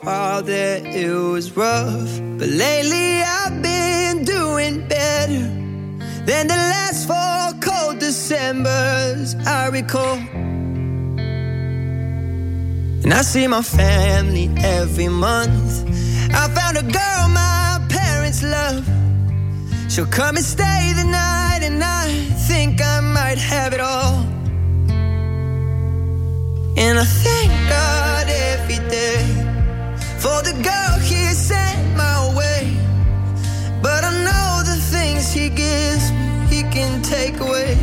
while there it was rough. But lately I've been doing better than the last 4 cold Decembers I recall. And I see my family every month. I found a girl my parents love. She'll come and stay the night, and I think I might have it all. And I thank God every day for the girl He sent my way. But I know the things He gives me, He can take away.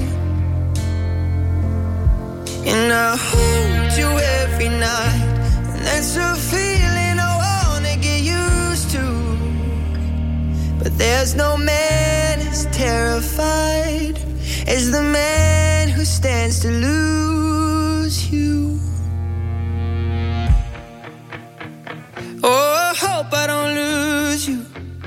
And I hold you every night, and that's a feeling I wanna get used to. But there's no man as terrified as the man who stands to lose you. Oh, I hope I don't lose you.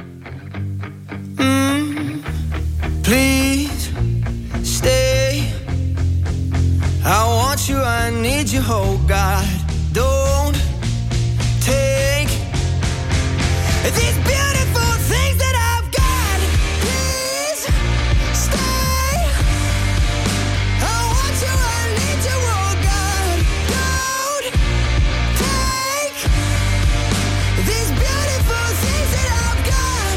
Please stay. I want you, I need you, oh God. Don't take these beautiful things that I've got. Please stay. I want you, I need you, oh God. Don't take these beautiful things that I've got.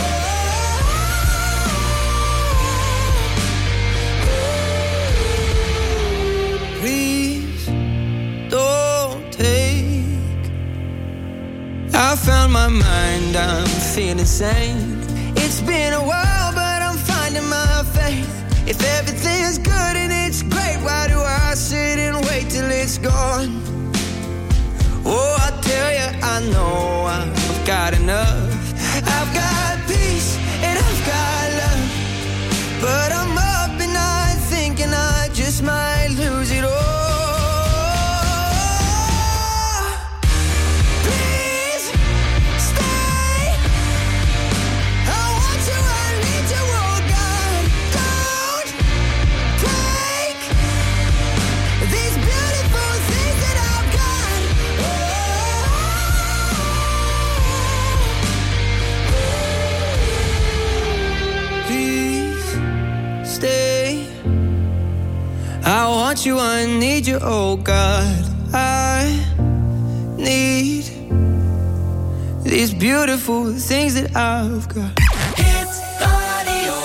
Please don't take. I found my mind, I'm feeling sane. It's been a while, but I'm finding my faith. If everything's good and it's great, why do I sit and wait till it's gone? Oh, I tell you, I know I've got enough. I've got peace and I've got love. But I'm up and I'm thinking I just might lose it all. Please stay. I want you, I need you, oh God. Don't take these beautiful things that I've got. Please stay. I want you, I need you, oh God. I need these beautiful things that I've got. Hits Radio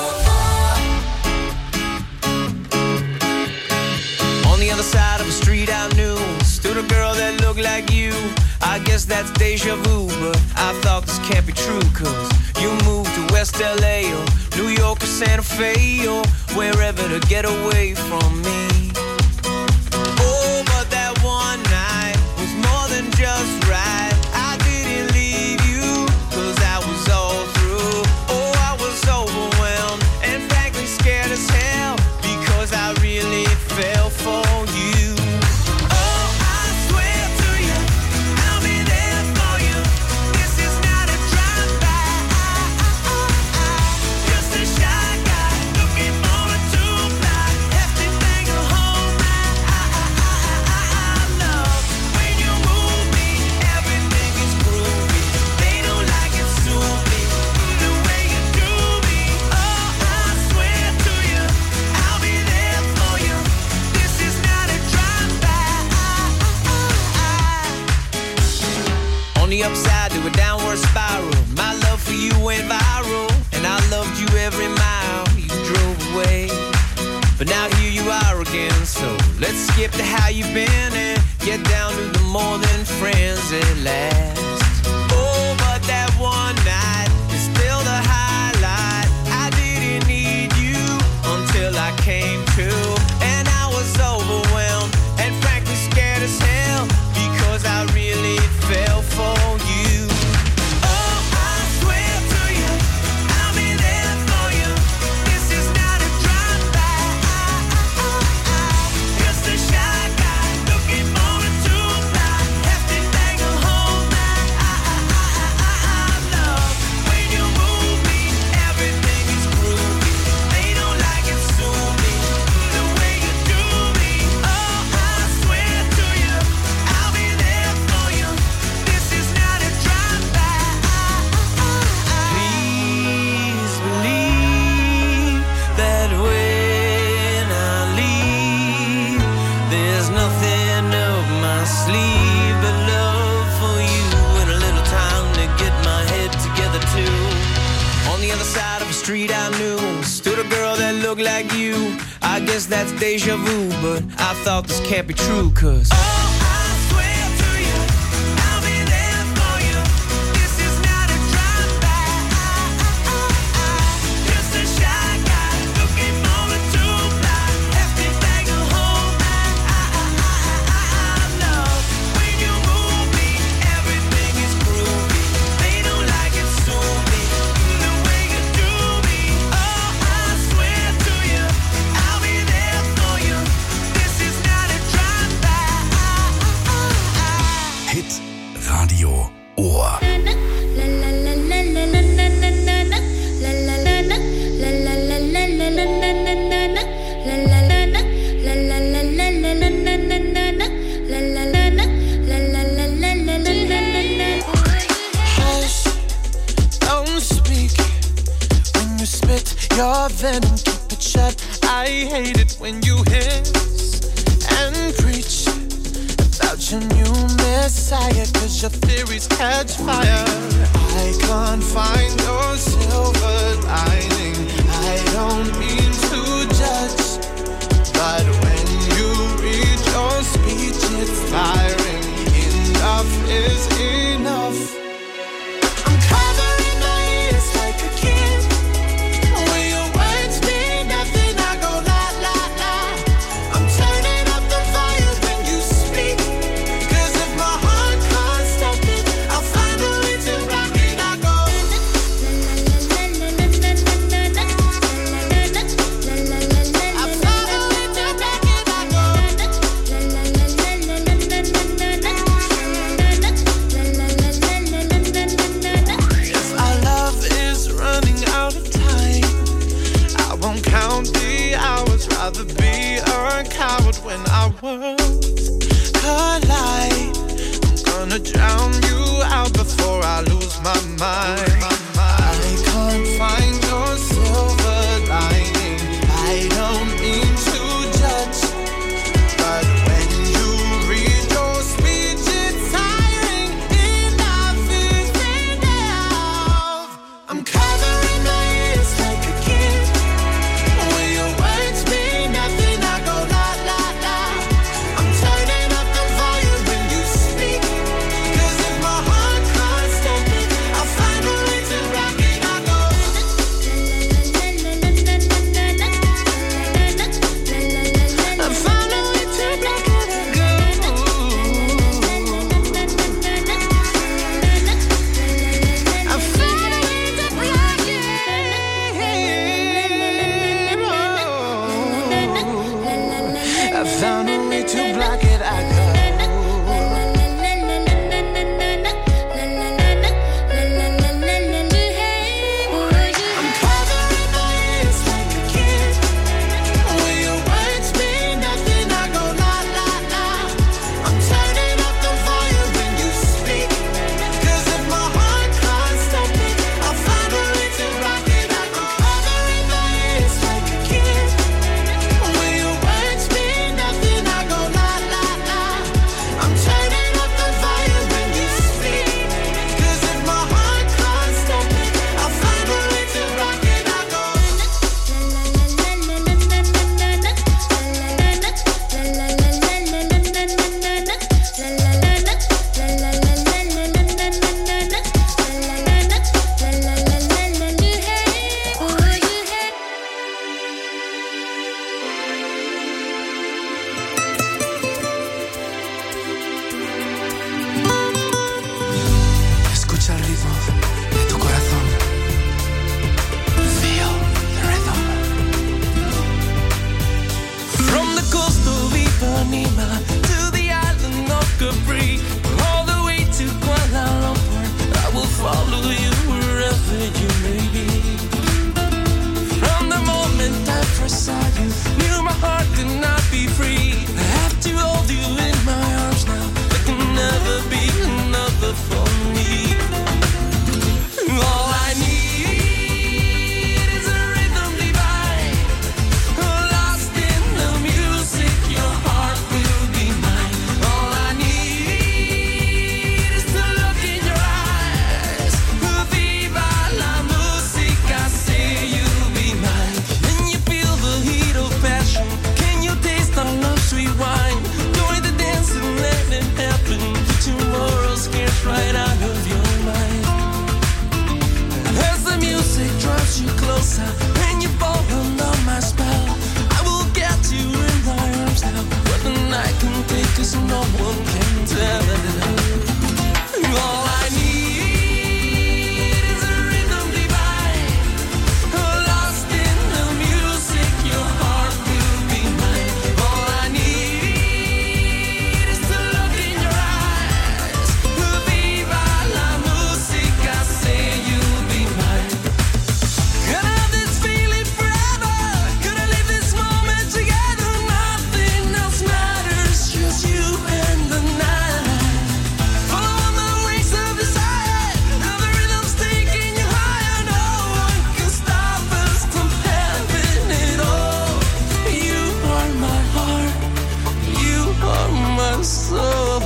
4. On the other side of the street I knew stood a girl that looked like you. I guess that's deja vu, but I thought this can't be true. Cause you moved to West LA or New York or Santa Fe or wherever to get away from me. Oh, but that one night was more than just right. I didn't leave you cause I was all through. Oh, I was overwhelmed and frankly scared as hell because I really fell for you. Oh, I swear to you, I'll be there for you. This is not a drive-by. Just a shy guy looking for a two-fly. Hefty thing, a home run. I love when you move me. Everything is groovy. They don't like it, sue me. The way you do me. Oh, I swear to you, I'll be there for you. This is not a drive-by. On the upside to a downward spiral, my love for you went viral, and I loved you every mile you drove away. But now here you are again, so let's skip to how you've been and get down to the more than friends at last. Oh, but that one night is still the highlight. I didn't need you until I came to, and I was overwhelmed and frankly scared as hell because I really fell for you. Oh, I swear to you, I'll be there for you. This is not a drive-by. Just a shy guy looking for a two-fly. Hefty thing, a home run. leave but love for you and a little time to get my head together too. On the other side of the street I knew stood a girl that looked like you. I guess that's deja vu, but I thought this can't be true, 'cause your venom, keep it shut. I hate it when you hiss and preach about your new messiah, 'cause your theories catch fire. I can't find your silver lining. I don't mean to judge, but when you read your speech, it's tiring. Enough is enough. I'm covering my ears like a kid. Rather be a coward when our worlds collide. I'm gonna drown you out before I lose my mind. I can't find your silver lining. I don't mean to judge, but when you read your speech, it's tiring. Enough is enough. I'm covering my ears like a kid. When your words mean nothing, I go la la la. I'm turning up the volume when you speak, 'cause if my heart can't stop it, I'll find a way to rock it. I go I found a way to block it. I go I found a way to block it. I found a way to block it. I go. I'm covering my ears like a kid. When your words mean nothing, I go la la la. I'm turning up the volume when you speak, 'cause if my heart can't stop it, I'll find a way to rock it. I'm covering my ears like a kid. When your words mean nothing, I go la la la. I'm turning up the volume when you speak, 'cause if my heart can't stop it, I'll find a way to rock it. I go escucha el ritmo de tu corazón. Feel the rhythm. From the coast of Ipanema to the island of Capri, all the way to Kuala Lumpur, I will follow you wherever you may be. From the moment I first saw you, knew my heart could not be free. I have to hold you in my arms now. There can never be another for me. one can tell. All I need is a rhythm divine, lost in the music, your heart will be mine. All I need is to look in your eyes, viva la musica, say you'll be mine. Can I have this feeling forever? Could I live this moment together? Nothing else matters, just you and the night. Follow on the wings of desire, now the rhythm's taking you higher. No one can stop us from having it all. You are my heart, you are my soul.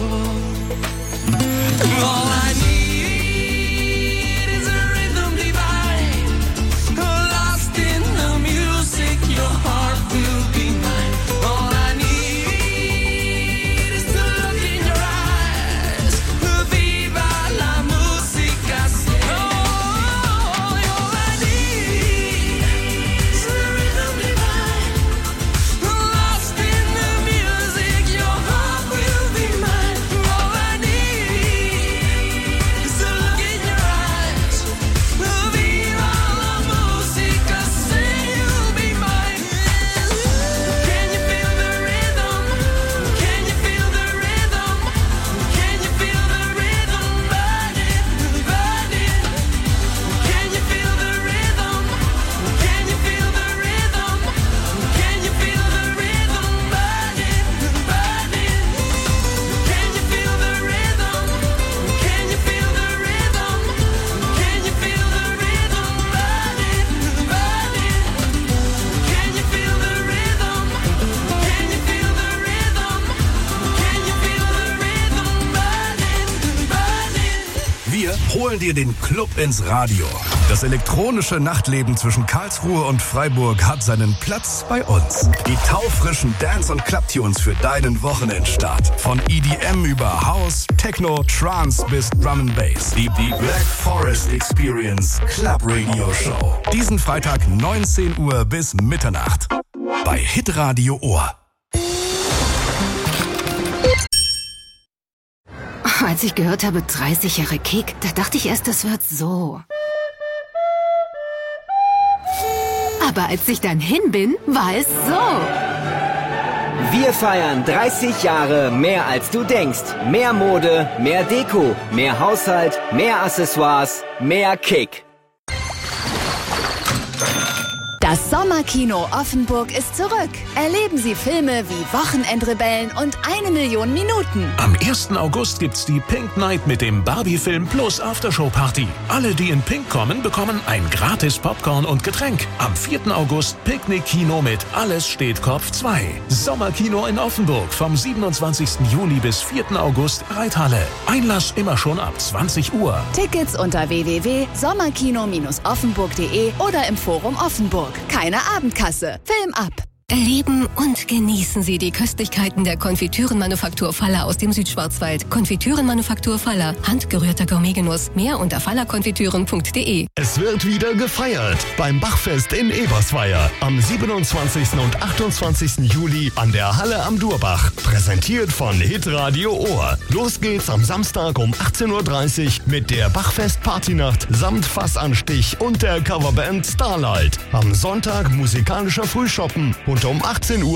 All I need is a rhythm divine, lost in the music, your heart will be mine. All I need is to look in your eyes, viva la musica, say. Oh, all I need is a rhythm divine, lost in the music, your heart will be mine. All I need is to look in your eyes, viva la musica, say you'll be mine. Can you feel the rhythm? Can you feel the rhythm? Can you feel the rhythm burning, burning? Can you feel the rhythm? Can you feel the rhythm? Can you feel the rhythm burning, burning? Can you feel the rhythm? Can you feel the rhythm? Can you feel the rhythm burning, burning? Can you feel the rhythm? Can you feel the rhythm? Can you feel the rhythm burning, burning? Wir holen dir den Club ins Radio. Das elektronische Nachtleben zwischen Karlsruhe und Freiburg hat seinen Platz bei uns. Die taufrischen Dance- und Clubtunes für deinen Wochenendstart. Von EDM über House, Techno, Trance bis Drum and Bass. Die Black Forest Experience Club Radio Show. Diesen Freitag 19 Uhr bis Mitternacht. Bei Hitradio Ohr. Als ich gehört habe, 30 Jahre Kick, da dachte ich erst, das wird so. Aber als ich dann hin bin, war es so. Wir feiern 30 Jahre mehr als du denkst. Mehr Mode, mehr Deko, mehr Haushalt, mehr Accessoires, mehr Kick. Das Sommerkino Offenburg ist zurück. Erleben Sie Filme wie Wochenendrebellen und 1 Million Minuten. Am 1. August gibt's die Pink Night mit dem Barbie-Film plus Aftershow-Party. Alle, die in Pink kommen, bekommen ein gratis Popcorn und Getränk. Am 4. August Picknick-Kino mit Alles steht Kopf 2. Sommerkino in Offenburg vom 27. Juli bis 4. August Reithalle. Einlass immer schon ab 20 Uhr. Tickets unter www.sommerkino-offenburg.de oder im Forum Offenburg. Keine Abendkasse. Film ab. Erleben und genießen Sie die Köstlichkeiten der Konfitürenmanufaktur Faller aus dem Südschwarzwald. Konfitürenmanufaktur Faller. Handgerührter Gourmetgenuss. Mehr unter fallerkonfitüren.de. Es wird wieder gefeiert beim Bachfest in Ebersweier am 27. und 28. Juli an der Halle am Durbach. Präsentiert von Hitradio Ohr. Los geht's am Samstag um 18.30 Uhr mit der Bachfest-Partynacht samt Fassanstich und der Coverband Starlight. Am Sonntag musikalischer Frühschoppen und um 18 Uhr